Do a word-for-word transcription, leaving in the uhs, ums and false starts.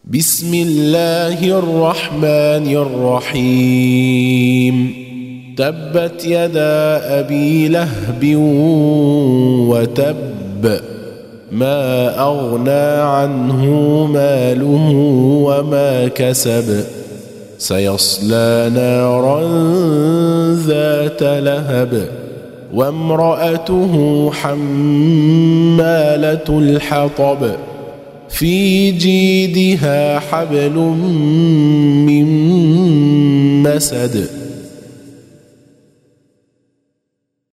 بسم الله الرحمن الرحيم تبت يدا أبي لهب وتب ما أغنى عنه ماله وما كسب سيصلى نارا ذات لهب وامرأته حمالة الحطب في جيدها حبل من مسد